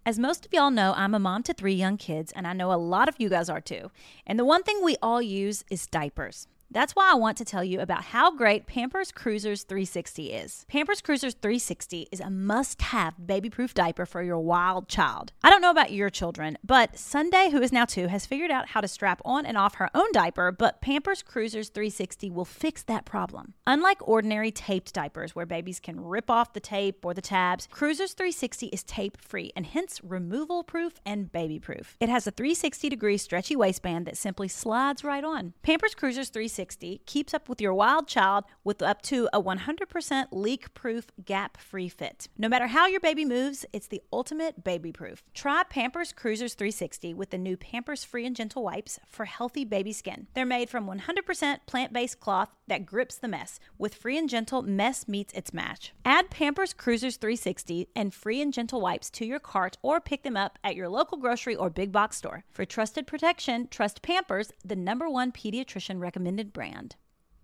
As most of y'all know, I'm a mom to 3 young kids, and I know a lot of you guys are too. And the one thing we all use is diapers. That's why I want to tell you about how great Pampers Cruisers 360 is. Pampers Cruisers 360 is a must-have baby-proof diaper for your wild child. I don't know about your children, but Sunday, who is now 2, has figured out how to strap on and off her own diaper, but Pampers Cruisers 360 will fix that problem. Unlike ordinary taped diapers where babies can rip off the tape or the tabs, Cruisers 360 is tape-free and hence removal-proof and baby-proof. It has a 360-degree stretchy waistband that simply slides right on. Pampers Cruisers 360 keeps up with your wild child with up to a 100% leak-proof, gap-free fit. No matter how your baby moves, it's the ultimate baby-proof. Try Pampers Cruisers 360 with the new Pampers Free and Gentle wipes for healthy baby skin. They're made from 100% plant-based cloth that grips the mess. With Free and Gentle, mess meets its match. Add Pampers Cruisers 360 and Free and Gentle wipes to your cart or pick them up at your local grocery or big box store. For trusted protection, trust Pampers, the #1 pediatrician recommended brand.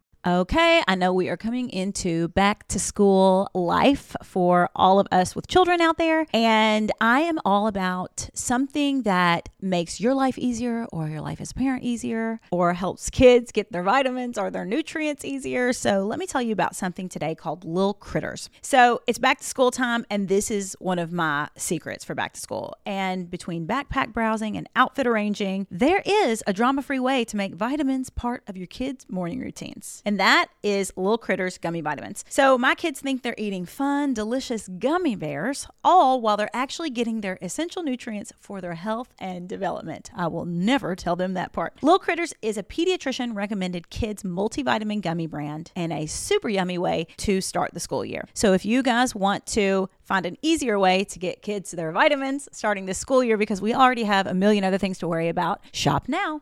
Okay, I know we are coming into back to school life for all of us with children out there, and I am all about something that makes your life easier or your life as a parent easier or helps kids get their vitamins or their nutrients easier. So let me tell you about something today called Lil Critters. So it's back to school time, and this is one of my secrets for back to school. And between backpack browsing and outfit arranging, there is a drama-free way to make vitamins part of your kids' morning routines. And that is Lil Critters gummy vitamins. So my kids think they're eating fun, delicious gummy bears, all while they're actually getting their essential nutrients for their health and development. I will never tell them that part. Lil Critters is a pediatrician recommended kids multivitamin gummy brand and a super yummy way to start the school year. So if you guys want to find an easier way to get kids their vitamins starting this school year, because we already have a million other things to worry about, shop now.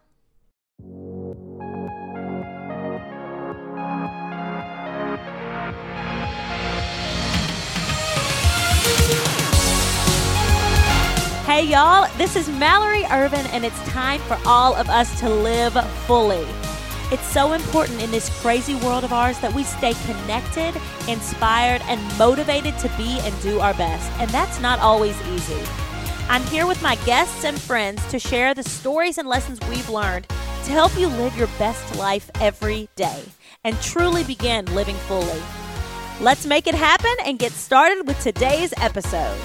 Hey y'all, this is Mallory Irvin, and it's time for all of us to live fully. It's so important in this crazy world of ours that we stay connected, inspired, and motivated to be and do our best, and that's not always easy. I'm here with my guests and friends to share the stories and lessons we've learned to help you live your best life every day and truly begin living fully. Let's make it happen and get started with today's episode.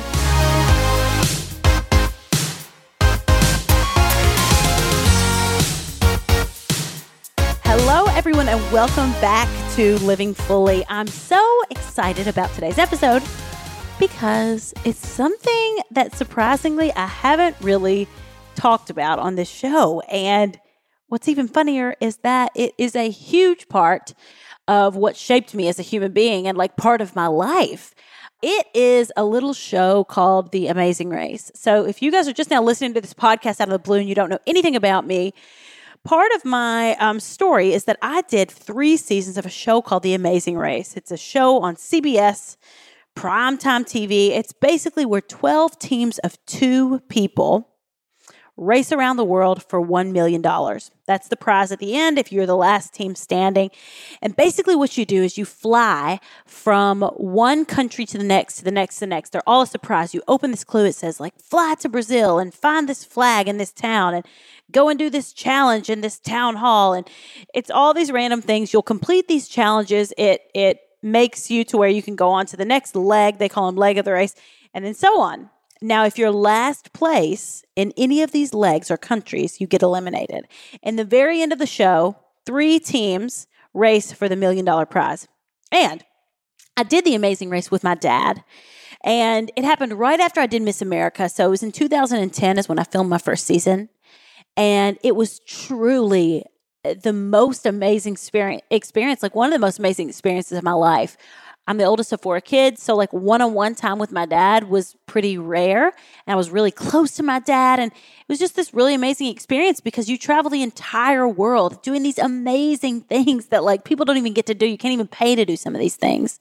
Hello, everyone, and welcome back to Living Fully. I'm so excited about today's episode because it's something that surprisingly I haven't really talked about on this show. And what's even funnier is that it is a huge part of what shaped me as a human being and like part of my life. It is a little show called The Amazing Race. So if you guys are just now listening to this podcast out of the blue and you don't know anything about me, part of my story is that I did 3 seasons of a show called The Amazing Race. It's a show on CBS, primetime TV. It's basically where 12 teams of 2 people race around the world for $1 million. That's the prize at the end if you're the last team standing. And basically what you do is you fly from one country to the next, to the next, to the next. They're all a surprise. You open this clue. It says like, fly to Brazil and find this flag in this town and go and do this challenge in this town hall. And it's all these random things. You'll complete these challenges. It makes you to where you can go on to the next leg. They call them leg of the race, and then so on. Now, if you're last place in any of these legs or countries, you get eliminated. In the very end of the show, 3 teams race for the $1 million prize. And I did The Amazing Race with my dad. And it happened right after I did Miss America. So it was in 2010 is when I filmed my first season. And it was truly the most amazing experience, like one of the most amazing experiences of my life. I'm the oldest of 4 kids, so like one-on-one time with my dad was pretty rare, and I was really close to my dad, and it was just this really amazing experience because you travel the entire world doing these amazing things that like people don't even get to do. You can't even pay to do some of these things.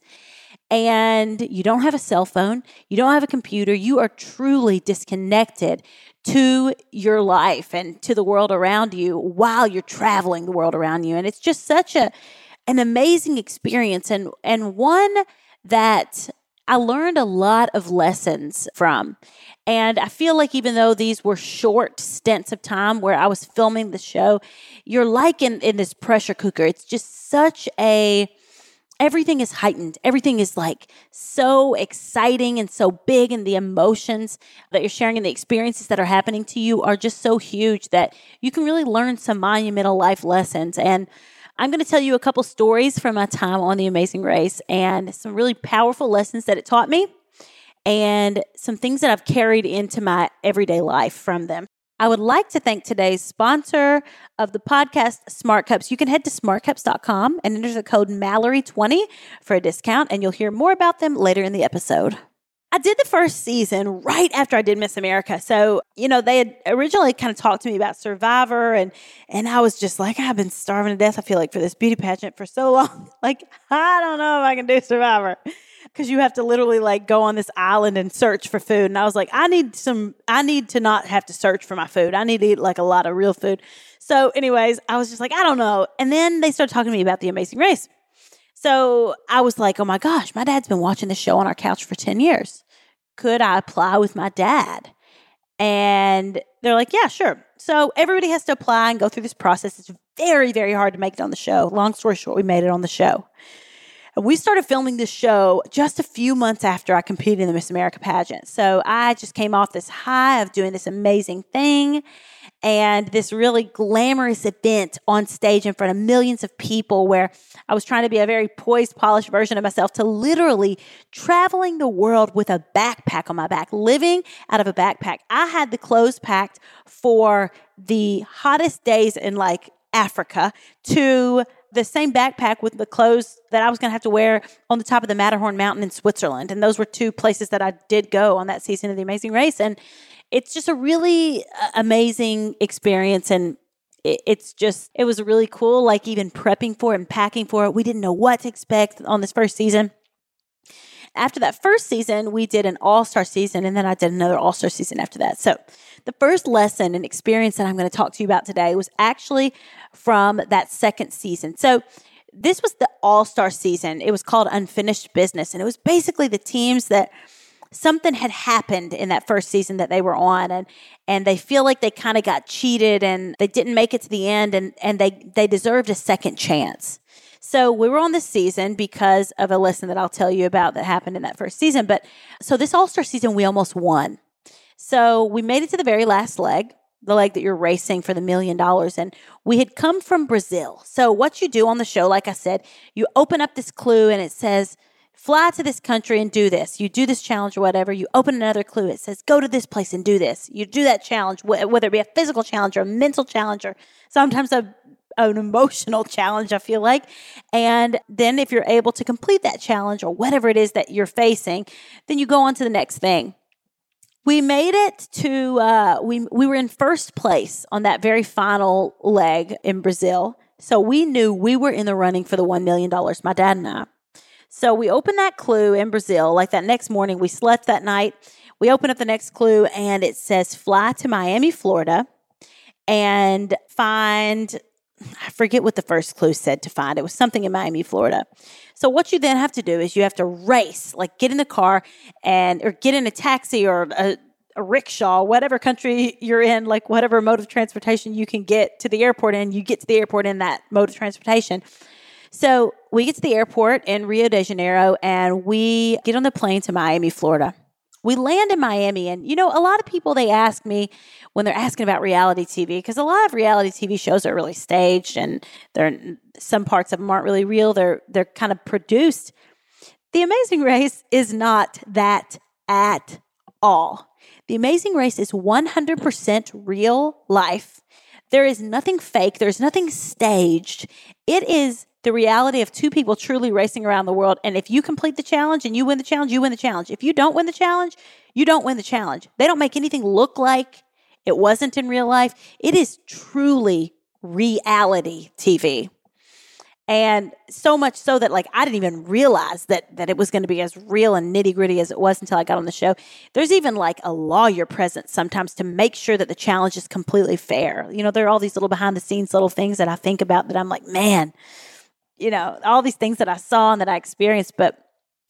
And you don't have a cell phone, you don't have a computer, you are truly disconnected to your life and to the world around you while you're traveling the world around you. And it's just such an amazing experience and one that I learned a lot of lessons from. And I feel like even though these were short stints of time where I was filming the show, you're like in this pressure cooker. It's just such everything is heightened. Everything is like so exciting and so big, and the emotions that you're sharing and the experiences that are happening to you are just so huge that you can really learn some monumental life lessons. And I'm going to tell you a couple stories from my time on The Amazing Race and some really powerful lessons that it taught me and some things that I've carried into my everyday life from them. I would like to thank today's sponsor of the podcast, Smart Cups. You can head to smartcups.com and enter the code Mallory20 for a discount, and you'll hear more about them later in the episode. I did the first season right after I did Miss America. So, they had originally kind of talked to me about Survivor, and I was just like, I've been starving to death, I feel like, for this beauty pageant for so long. Like, I don't know if I can do Survivor. Because you have to literally like go on this island and search for food. And I was like, I need to not have to search for my food. I need to eat like a lot of real food. So anyways, I was just like, I don't know. And then they started talking to me about The Amazing Race. So I was like, oh my gosh, my dad's been watching this show on our couch for 10 years. Could I apply with my dad? And they're like, yeah, sure. So everybody has to apply and go through this process. It's very, very hard to make it on the show. Long story short, we made it on the show. We started filming this show just a few months after I competed in the Miss America pageant. So I just came off this high of doing this amazing thing and this really glamorous event on stage in front of millions of people where I was trying to be a very poised, polished version of myself to literally traveling the world with a backpack on my back, living out of a backpack. I had the clothes packed for the hottest days in like Africa to the same backpack with the clothes that I was going to have to wear on the top of the Matterhorn mountain in Switzerland. And those were two places that I did go on that season of The Amazing Race. And it's just a really amazing experience. And it was really cool, like even prepping for it and packing for it. We didn't know what to expect on this first season. After that first season, we did an all-star season, and then I did another all-star season after that. So the first lesson and experience that I'm going to talk to you about today was actually from that second season. So this was the all-star season. It was called Unfinished Business, and it was basically the teams that something had happened in that first season that they were on, and they feel like they kind of got cheated, and they didn't make it to the end, and they deserved a second chance. So we were on this season because of a lesson that I'll tell you about that happened in that first season. But so this all-star season, we almost won. So we made it to the very last leg, the leg that you're racing for the $1 million. And we had come from Brazil. So what you do on the show, like I said, you open up this clue and it says, fly to this country and do this. You do this challenge or whatever. You open another clue. It says, go to this place and do this. You do that challenge, whether it be a physical challenge or a mental challenge or sometimes an emotional challenge, I feel like. And then if you're able to complete that challenge or whatever it is that you're facing, then you go on to the next thing. We made it to, we were in first place on that very final leg in Brazil. So we knew we were in the running for the $1 million, my dad and I. So we opened that clue in Brazil, like that next morning. We slept that night. We opened up the next clue and it says, fly to Miami, Florida and find, I forget what the first clue said to find. It was something in Miami, Florida. So what you then have to do is you have to race, like get in the car or get in a taxi or a rickshaw, whatever country you're in, like whatever mode of transportation you can get to the airport in, you get to the airport in that mode of transportation. So we get to the airport in Rio de Janeiro and we get on the plane to Miami, Florida. We land in Miami and, a lot of people, they ask me when they're asking about reality TV, because a lot of reality TV shows are really staged and some parts of them aren't really real. They're kind of produced. The Amazing Race is not that at all. The Amazing Race is 100% real life. There is nothing fake. There's nothing staged. It is the reality of two people truly racing around the world. And if you complete the challenge and you win the challenge, you win the challenge. If you don't win the challenge, you don't win the challenge. They don't make anything look like it wasn't in real life. It is truly reality TV. And so much so that I didn't even realize that it was going to be as real and nitty gritty as it was until I got on the show. There's even a lawyer present sometimes to make sure that the challenge is completely fair. There are all these little behind the scenes little things that I think about that I'm like, man, all these things that I saw and that I experienced. But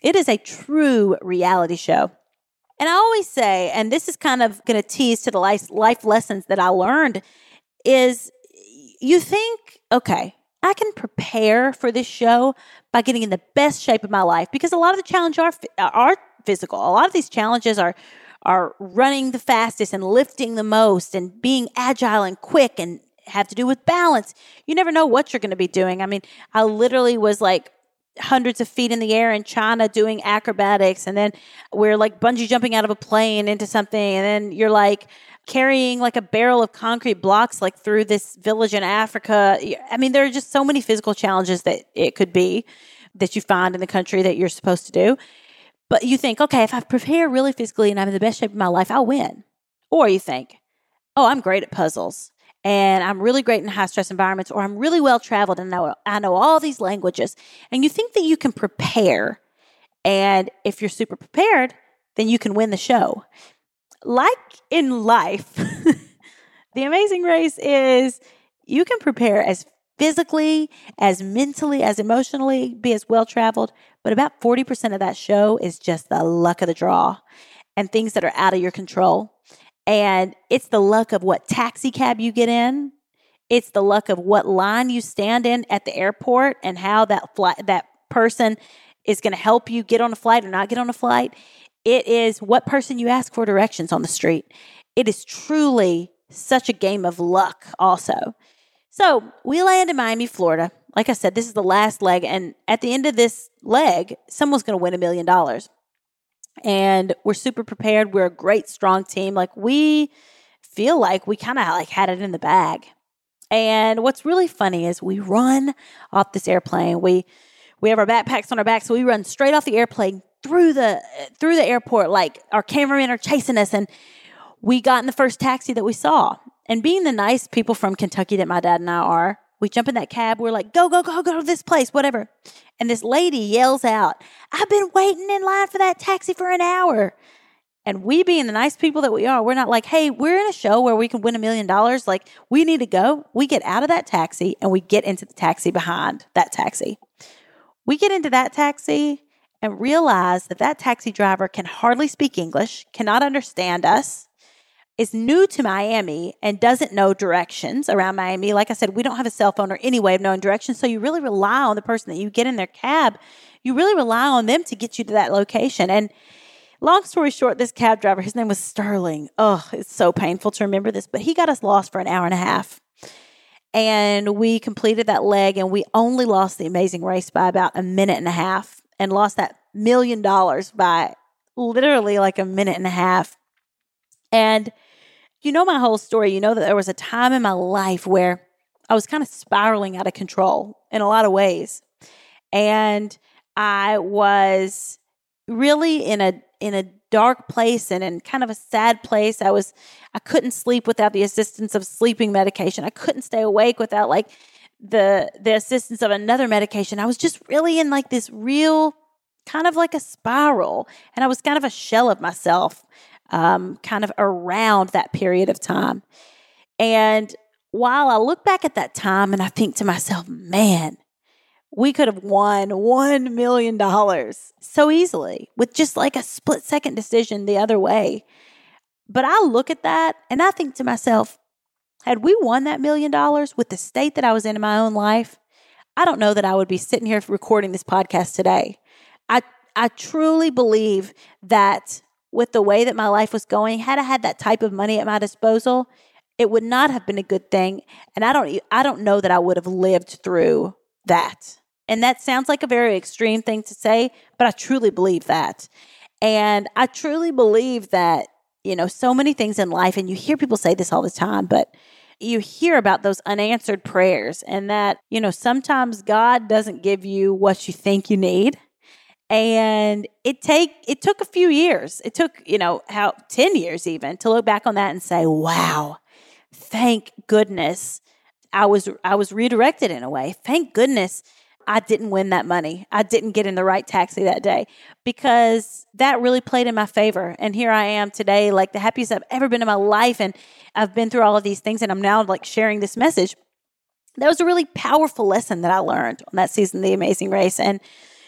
It is a true reality show. And I always say, and this is kind of going to tease to the life lessons that I learned, is you think, okay, I can prepare for this show by getting in the best shape of my life, because a lot of the challenges are physical. A lot of these challenges are running the fastest and lifting the most and being agile and quick and have to do with balance. You never know what you're going to be doing. I mean, I literally was like hundreds of feet in the air in China doing acrobatics, and then we're like bungee jumping out of a plane into something, and then you're like carrying like a barrel of concrete blocks like through this village in Africa. I mean, there are just so many physical challenges that it could be that you find in the country that you're supposed to do. But you think, okay, if I prepare really physically and I'm in the best shape of my life, I'll win. Or you think, oh, I'm great at puzzles, and I'm really great in high-stress environments, or I'm really well-traveled and I know all these languages. And you think that you can prepare, and if you're super prepared, then you can win the show. Like in life, The Amazing Race is you can prepare as physically, as mentally, as emotionally, be as well-traveled, but about 40% of that show is just the luck of the draw and things that are out of your control. And it's the luck of what taxi cab you get in. It's the luck of what line you stand in at the airport and how that person is going to help you get on a flight or not get on a flight. It is what person you ask for directions on the street. It is truly such a game of luck also. So we land in Miami, Florida. Like I said, this is the last leg. And at the end of this leg, someone's going to win $1 million. And we're super prepared. We're a great, strong team. Like we feel like we kind of like had it in the bag. And what's really funny is we run off this airplane. We have our backpacks on our back, so we run straight off the airplane through the airport. Like our cameramen are chasing us, and we got in the first taxi that we saw. And being the nice people from Kentucky that my dad and I are, we jump in that cab. We're like, go to this place, whatever. And this lady yells out, I've been waiting in line for that taxi for an hour. And we, being the nice people that we are, we're not like, hey, we're in a show where we can win $1 million. Like, we need to go. We get out of that taxi and we get into the taxi behind that taxi. We get into that taxi and realize that taxi driver can hardly speak English, cannot understand us, is new to Miami and doesn't know directions around Miami. Like I said, we don't have a cell phone or any way of knowing directions. So you really rely on the person that you get in their cab. You really rely on them to get you to that location. And long story short, this cab driver, his name was Sterling. Oh, it's so painful to remember this, but he got us lost for an hour and a half. And we completed that leg, and we only lost The Amazing Race by about a minute and a half and lost that $1 million by literally like a minute and a half. And you know my whole story. You know that there was a time in my life where I was kind of spiraling out of control in a lot of ways. And I was really in a dark place and in kind of a sad place. I couldn't sleep without the assistance of sleeping medication. I couldn't stay awake without like the assistance of another medication. I was just really in like this real kind of like a spiral, and I was kind of a shell of myself, kind of around that period of time. And while I look back at that time and I think to myself, man, we could have won $1 million so easily with just like a split-second decision the other way. But I look at that and I think to myself, had we won that $1 million with the state that I was in my own life, I don't know that I would be sitting here recording this podcast today. I truly believe that with the way that my life was going, had I had that type of money at my disposal, it would not have been a good thing. And I don't know that I would have lived through that. And that sounds like a very extreme thing to say, but I truly believe that. And I truly believe that, you know, so many things in life, and you hear people say this all the time, but you hear about those unanswered prayers, and that, you know, sometimes God doesn't give you what you think you need. And it took a few years. It took, 10 years even to look back on that and say, wow, thank goodness I was redirected in a way. Thank goodness I didn't win that money. I didn't get in the right taxi that day, because that really played in my favor. And here I am today, like the happiest I've ever been in my life. And I've been through all of these things, and I'm now like sharing this message. That was a really powerful lesson that I learned on that season of The Amazing Race. And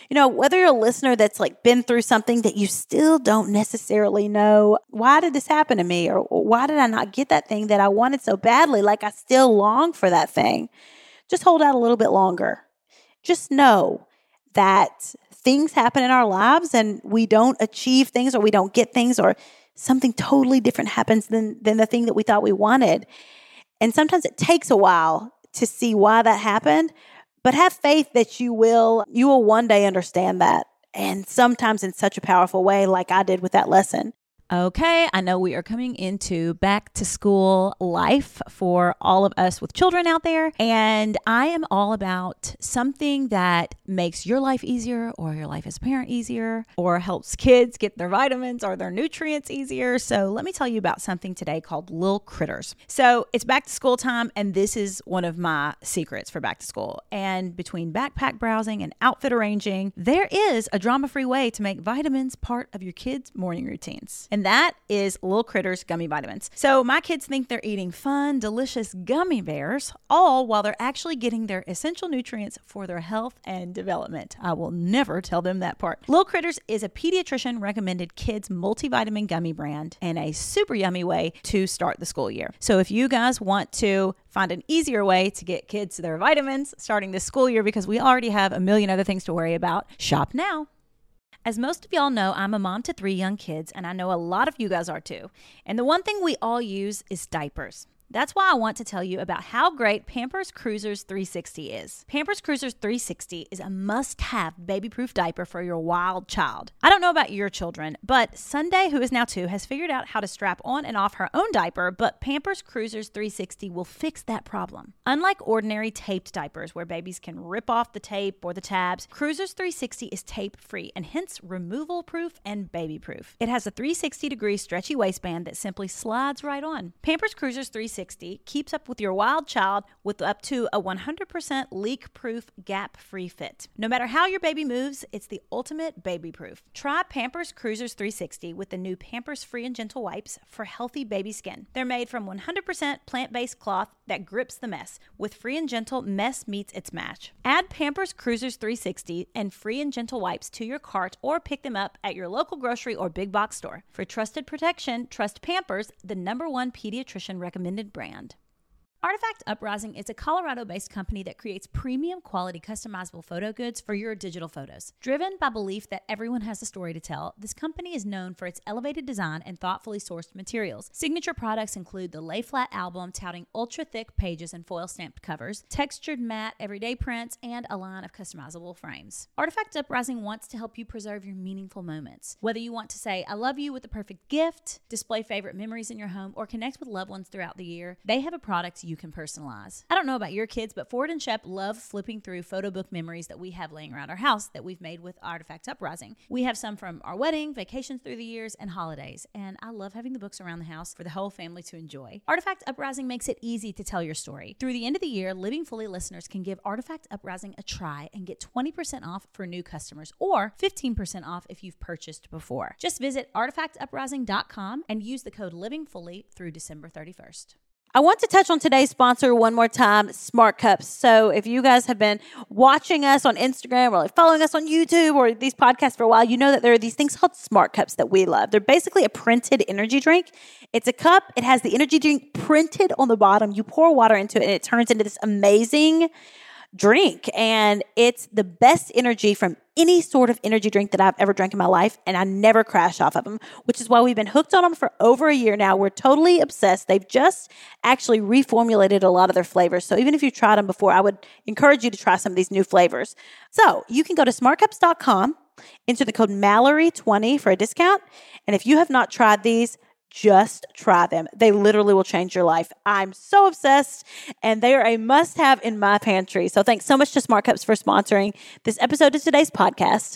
Whether you're a listener that's like been through something that you still don't necessarily know, why did this happen to me? Or why did I not get that thing that I wanted so badly? Like I still long for that thing. Just hold out a little bit longer. Just know that things happen in our lives and we don't achieve things or we don't get things or something totally different happens than the thing that we thought we wanted. And sometimes it takes a while to see why that happened, but have faith that you will one day understand that. And sometimes in such a powerful way, like I did with that lesson. Okay, I know we are coming into back to school life for all of us with children out there, and I am all about something that makes your life easier or your life as a parent easier or helps kids get their vitamins or their nutrients easier. So let me tell you about something today called Lil Critters. So it's back to school time, and this is one of my secrets for back to school. And between backpack browsing and outfit arranging, there is a drama-free way to make vitamins part of your kids' morning routines. And that is Lil Critters gummy vitamins. So my kids think they're eating fun, delicious gummy bears, all while they're actually getting their essential nutrients for their health and development. I will never tell them that part. Lil Critters is a pediatrician recommended kids multivitamin gummy brand and a super yummy way to start the school year. So if you guys want to find an easier way to get kids their vitamins starting this school year, because we already have a million other things to worry about, shop now. As most of y'all know, I'm a mom to 3 young kids, and I know a lot of you guys are too. And the one thing we all use is diapers. That's why I want to tell you about how great Pampers Cruisers 360 is. Pampers Cruisers 360 is a must-have baby-proof diaper for your wild child. I don't know about your children, but Sunday, who is now 2, has figured out how to strap on and off her own diaper, but Pampers Cruisers 360 will fix that problem. Unlike ordinary taped diapers where babies can rip off the tape or the tabs, Cruisers 360 is tape-free and hence removal-proof and baby-proof. It has a 360-degree stretchy waistband that simply slides right on. Pampers Cruisers 360 keeps up with your wild child with up to a 100% leak-proof, gap-free fit. No matter how your baby moves, it's the ultimate baby-proof. Try Pampers Cruisers 360 with the new Pampers Free and Gentle wipes for healthy baby skin. They're made from 100% plant-based cloth that grips the mess. With Free and Gentle, mess meets its match. Add Pampers Cruisers 360 and Free and Gentle wipes to your cart or pick them up at your local grocery or big box store. For trusted protection, trust Pampers, the #1 pediatrician recommended brand. Artifact Uprising is a Colorado-based company that creates premium quality customizable photo goods for your digital photos. Driven by belief that everyone has a story to tell, this company is known for its elevated design and thoughtfully sourced materials. Signature products include the Lay Flat album touting ultra-thick pages and foil-stamped covers, textured matte everyday prints, and a line of customizable frames. Artifact Uprising wants to help you preserve your meaningful moments. Whether you want to say I love you with the perfect gift, display favorite memories in your home, or connect with loved ones throughout the year, they have a product you can personalize. I don't know about your kids, but Ford and Shep love flipping through photo book memories that we have laying around our house that we've made with Artifact Uprising. We have some from our wedding, vacations through the years, and holidays, and I love having the books around the house for the whole family to enjoy. Artifact Uprising makes it easy to tell your story. Through the end of the year, Living Fully listeners can give Artifact Uprising a try and get 20% off for new customers or 15% off if you've purchased before. Just visit artifactuprising.com and use the code LivingFully through December 31st. I want to touch on today's sponsor one more time, Smart Cups. So if you guys have been watching us on Instagram or like following us on YouTube or these podcasts for a while, you know that there are these things called Smart Cups that we love. They're basically a printed energy drink. It's a cup. It has the energy drink printed on the bottom. You pour water into it and it turns into this amazing drink. And it's the best energy from any sort of energy drink that I've ever drank in my life, and I never crash off of them, which is why we've been hooked on them for over a year now. We're totally obsessed. They've just actually reformulated a lot of their flavors. So even if you've tried them before, I would encourage you to try some of these new flavors. So you can go to smartcups.com, enter the code Mallory20 for a discount. And if you have not tried these, just try them. They literally will change your life. I'm so obsessed, and they are a must-have in my pantry. So thanks so much to Smart Cups for sponsoring this episode of today's podcast.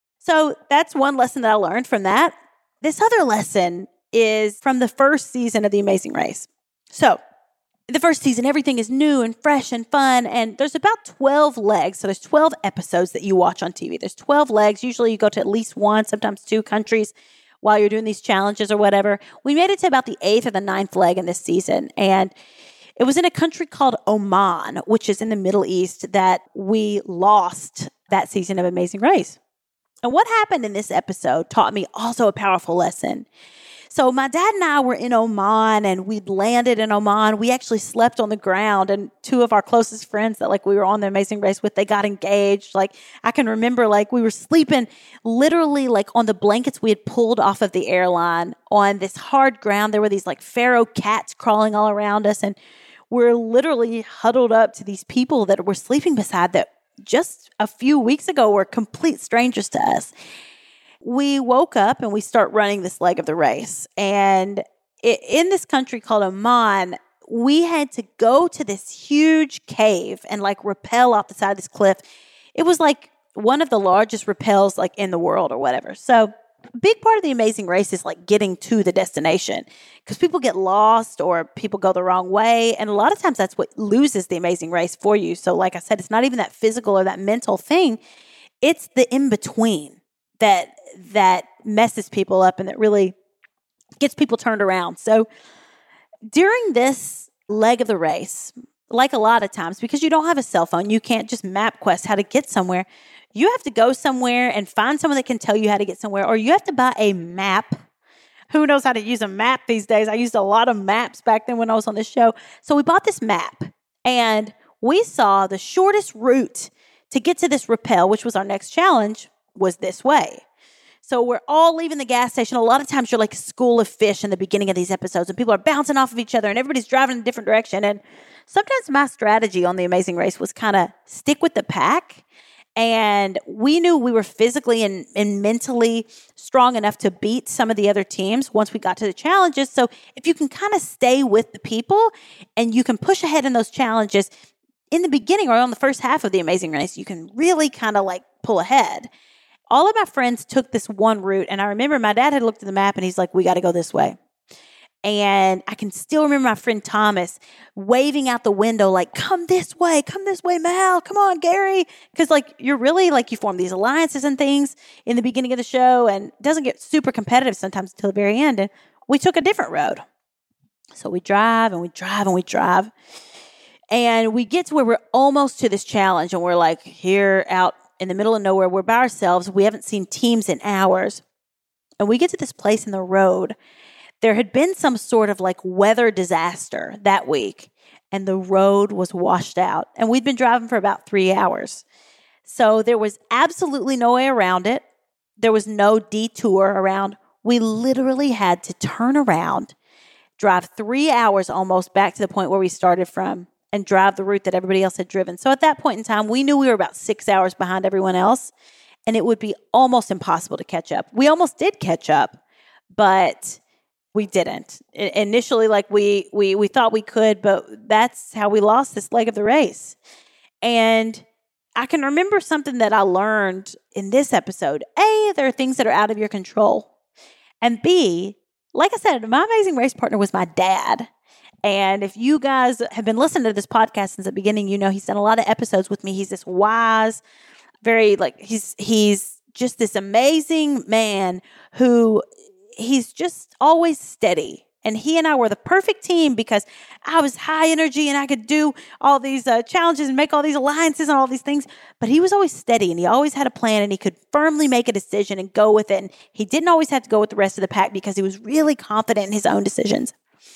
So that's one lesson that I learned from that. This other lesson is from the first season of The Amazing Race. So in the first season, everything is new and fresh and fun, and there's about 12 legs. So there's 12 episodes that you watch on TV. There's 12 legs. Usually you go to at least 1, sometimes 2 countries while you're doing these challenges or whatever. We made it to about the 8th or the 9th leg in this season. And it was in a country called Oman, which is in the Middle East, that we lost that season of Amazing Race. And what happened in this episode taught me also a powerful lesson. So my dad and I were in Oman, and we'd landed in Oman. We actually slept on the ground, and two of our closest friends that we were on the Amazing Race with, they got engaged. I can remember we were sleeping literally on the blankets we had pulled off of the airline on this hard ground. There were these pharaoh cats crawling all around us, and we're literally huddled up to these people that we're sleeping beside that just a few weeks ago were complete strangers to us. We woke up and we start running this leg of the race. And in this country called Oman, we had to go to this huge cave and rappel off the side of this cliff. It was one of the largest rappels in the world or whatever. So a big part of the Amazing Race is getting to the destination, because people get lost or people go the wrong way. And a lot of times that's what loses the Amazing Race for you. So like I said, it's not even that physical or that mental thing. It's the in-between that messes people up and that really gets people turned around. So during this leg of the race, like a lot of times, because you don't have a cell phone, you can't just MapQuest how to get somewhere. You have to go somewhere and find someone that can tell you how to get somewhere, or you have to buy a map. Who knows how to use a map these days? I used a lot of maps back then when I was on this show. So we bought this map, and we saw the shortest route to get to this rappel, which was our next challenge, was this way. So we're all leaving the gas station. A lot of times you're like a school of fish in the beginning of these episodes, and people are bouncing off of each other and everybody's driving in a different direction. And sometimes my strategy on The Amazing Race was kind of stick with the pack. And we knew we were physically and mentally strong enough to beat some of the other teams once we got to the challenges. So if you can kind of stay with the people and you can push ahead in those challenges in the beginning or on the first half of The Amazing Race, you can really kind of pull ahead. All of my friends took this one route, and I remember my dad had looked at the map, and he's like, we got to go this way. And I can still remember my friend Thomas waving out the window, come this way, Mal, come on, Gary. Because you're really you form these alliances and things in the beginning of the show, and it doesn't get super competitive sometimes until the very end. And we took a different road. So we drive and we drive and we drive. And we get to where we're almost to this challenge, and we're here out in the middle of nowhere. We're by ourselves. We haven't seen teams in hours. And we get to this place in the road. There had been some sort of weather disaster that week, and the road was washed out. And we'd been driving for about 3 hours. So there was absolutely no way around it. There was no detour around. We literally had to turn around, drive 3 hours almost back to the point where we started from, and drive the route that everybody else had driven. So at that point in time, we knew we were about 6 hours behind everyone else, and it would be almost impossible to catch up. We almost did catch up, but we didn't. Initially, we thought we could, but that's how we lost this leg of the race. And I can remember something that I learned in this episode. A, there are things that are out of your control. And B, like I said, my Amazing Race partner was my dad. And if you guys have been listening to this podcast since the beginning, you know he's done a lot of episodes with me. He's this wise, very he's just this amazing man who he's just always steady. And he and I were the perfect team because I was high energy and I could do all these challenges and make all these alliances and all these things. But he was always steady and he always had a plan and he could firmly make a decision and go with it. And he didn't always have to go with the rest of the pack because he was really confident in his own decisions.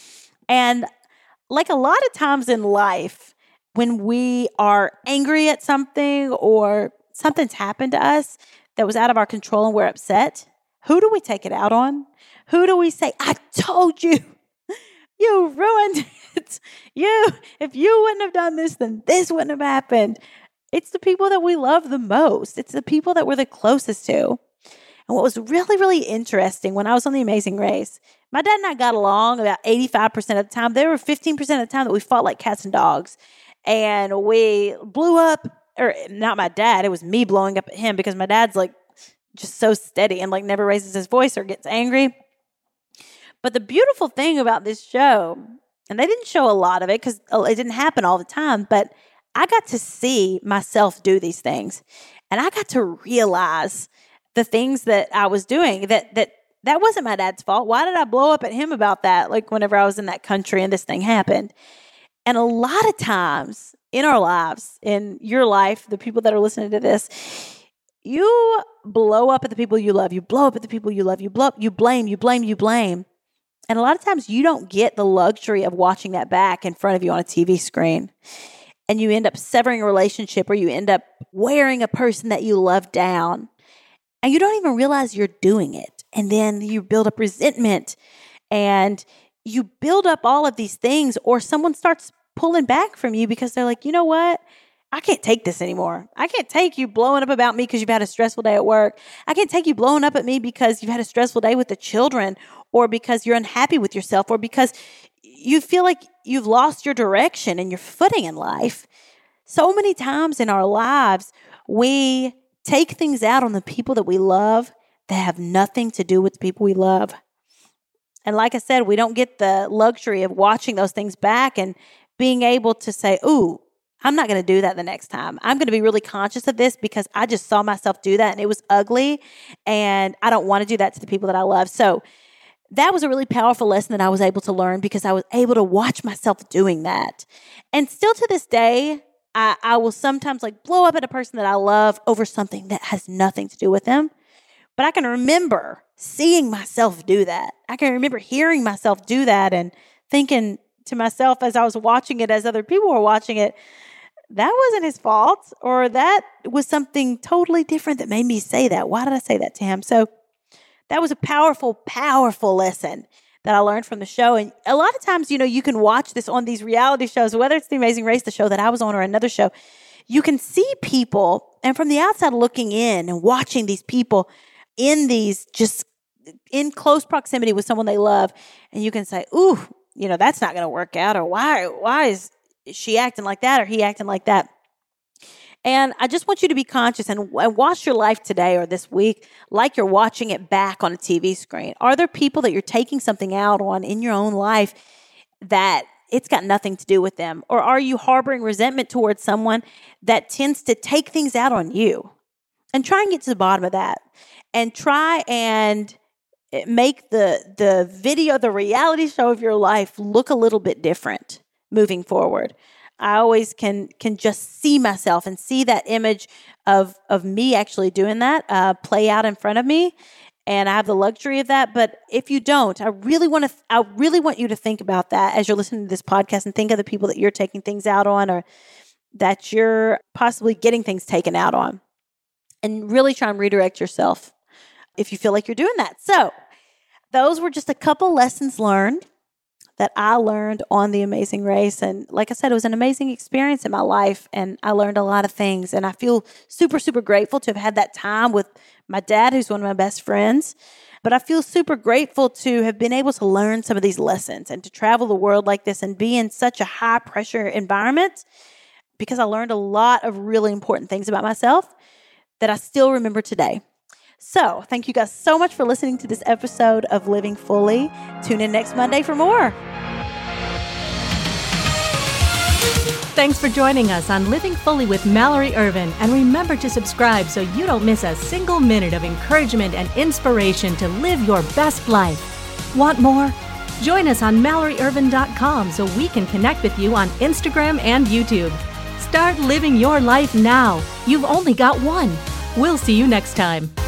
And a lot of times in life, when we are angry at something or something's happened to us that was out of our control and we're upset, who do we take it out on? Who do we say, I told you, you ruined it. If you wouldn't have done this, then this wouldn't have happened. It's the people that we love the most. It's the people that we're the closest to. And what was really, really interesting when I was on The Amazing Race, my dad and I got along about 85% of the time. There were 15% of the time that we fought like cats and dogs. And we blew up, or not my dad, it was me blowing up at him because my dad's just so steady and never raises his voice or gets angry. But the beautiful thing about this show, and they didn't show a lot of it because it didn't happen all the time, but I got to see myself do these things. And I got to realize the things that I was doing that wasn't my dad's fault. Why did I blow up at him about that? Whenever I was in that country and this thing happened. And a lot of times in our lives, in your life, the people that are listening to this, you blow up at the people you love. You blow up at the people you love. You blow up, you blame. And a lot of times you don't get the luxury of watching that back in front of you on a TV screen. And you end up severing a relationship, or you end up wearing a person that you love down. And you don't even realize you're doing it. And then you build up resentment, and you build up all of these things, or someone starts pulling back from you because they're like, you know what? I can't take this anymore. I can't take you blowing up about me because you've had a stressful day at work. I can't take you blowing up at me because you've had a stressful day with the children, or because you're unhappy with yourself, or because you feel like you've lost your direction and your footing in life. So many times in our lives, we take things out on the people that we love that have nothing to do with the people we love. And like I said, we don't get the luxury of watching those things back and being able to say, ooh, I'm not going to do that the next time. I'm going to be really conscious of this because I just saw myself do that and it was ugly, and I don't want to do that to the people that I love. So that was a really powerful lesson that I was able to learn because I was able to watch myself doing that. And still to this day, I will sometimes like blow up at a person that I love over something that has nothing to do with them. But I can remember seeing myself do that. I can remember hearing myself do that and thinking to myself as I was watching it, as other people were watching it, that wasn't his fault, or that was something totally different that made me say that. Why did I say that to him? So that was a powerful, powerful lesson that I learned from the show. And a lot of times, you can watch this on these reality shows, whether it's The Amazing Race, the show that I was on, or another show. You can see people, and from the outside looking in and watching these people in these, just in close proximity with someone they love, and you can say, ooh, that's not going to work out, or why is she acting like that, or he acting like that? And I just want you to be conscious and watch your life today or this week like you're watching it back on a TV screen. Are there people that you're taking something out on in your own life that it's got nothing to do with them? Or are you harboring resentment towards someone that tends to take things out on you? And try and get to the bottom of that. And try and make the video, the reality show of your life look a little bit different moving forward. I always can just see myself and see that image of me actually doing that play out in front of me, and I have the luxury of that. But if you don't, I really want you to think about that as you're listening to this podcast, and think of the people that you're taking things out on, or that you're possibly getting things taken out on, and really try and redirect yourself if you feel like you're doing that. So those were just a couple lessons learned that I learned on The Amazing Race. And like I said, it was an amazing experience in my life, and I learned a lot of things. And I feel super, super grateful to have had that time with my dad, who's one of my best friends. But I feel super grateful to have been able to learn some of these lessons and to travel the world like this and be in such a high pressure environment, because I learned a lot of really important things about myself that I still remember today. So thank you guys so much for listening to this episode of Living Fully. Tune in next Monday for more. Thanks for joining us on Living Fully with Mallory Ervin. And remember to subscribe so you don't miss a single minute of encouragement and inspiration to live your best life. Want more? Join us on MalloryErvin.com so we can connect with you on Instagram and YouTube. Start living your life now. You've only got one. We'll see you next time.